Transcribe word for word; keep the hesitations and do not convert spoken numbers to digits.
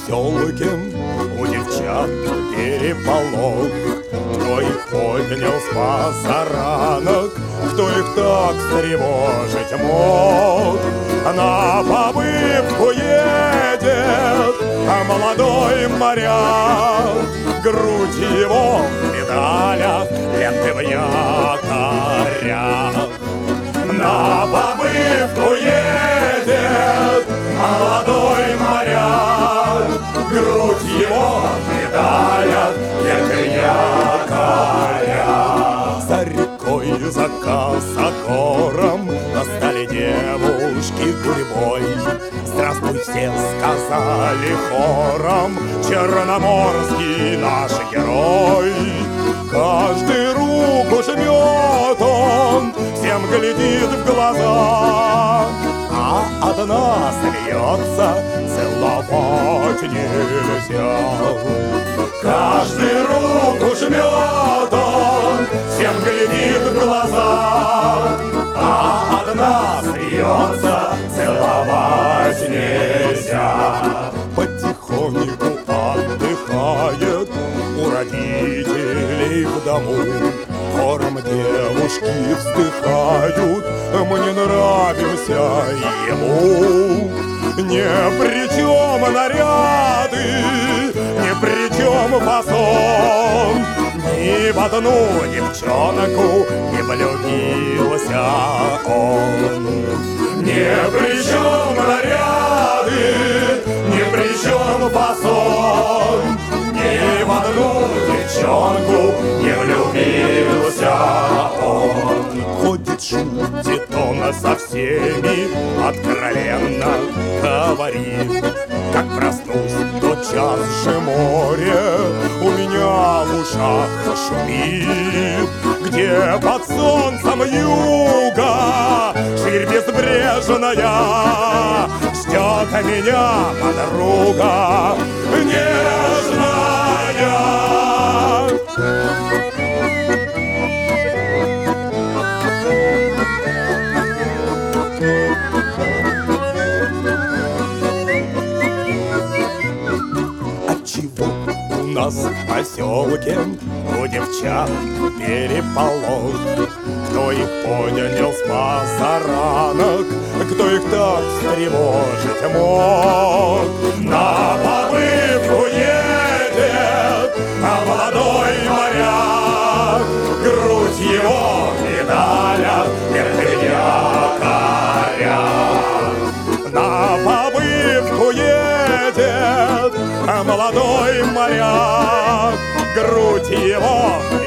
поселке у девчат переполох. Кто их поднял с пасаранок, кто их так встревожить мог? На побывку едет а молодой моряк, грудь его в медалях, ленты в якорях. На побывку едет молодой моряк, грудь его в медалях, ленты в якорях. За рекой, за косогором стали девушки гурьбой. Здравствуй, все сказали хором, черноморский наш герой. Каждый руку жмет он, всем глядит в глаза, а одна смеется, целовать нельзя. Каждый руку жмет он, всем глядит в глаза, а одна смеется, целовать нельзя. Потихоньку отдыхает у родителей в дому. Хором девушки вздыхают, мне нравился ему. Ни при чем наряды, ни при чем фасон, ни в одну девчонку не влюбился он. Ни при чем наряды, ни при чем фасон, ни в одну девчонку не влюбился он. Ходит, шутит он со всеми, откровенно говорит: как проснусь, тотчас же море у меня в ушах шумит. Где под солнцем юга ширь безбрежная ждет меня подруга нежная. Отчего у нас в поселке у девчат переполох? Кто их поднял с пасаранок, кто их так встревожить мог? На побывку едет а молодой моряк, грудь его в медалях, ленты в якорях. На побывку едет а молодой моряк, грудь его в